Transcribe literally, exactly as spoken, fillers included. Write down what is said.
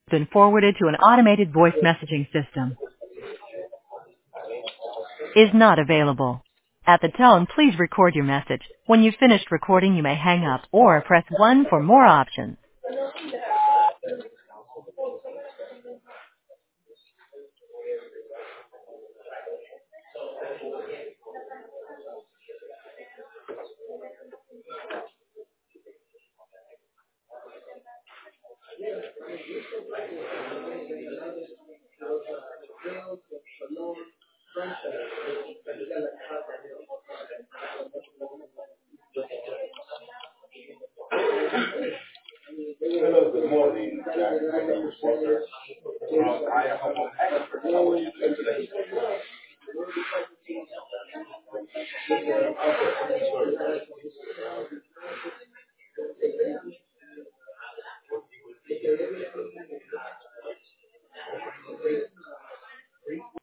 been forwarded to an automated voice messaging system. Is not available. At the tone, please record your message. When you've finished recording, you may hang up or press one for more options. Hello, good morning, Jack. My name is Walter. Um, I am a home expert. How are you doing today?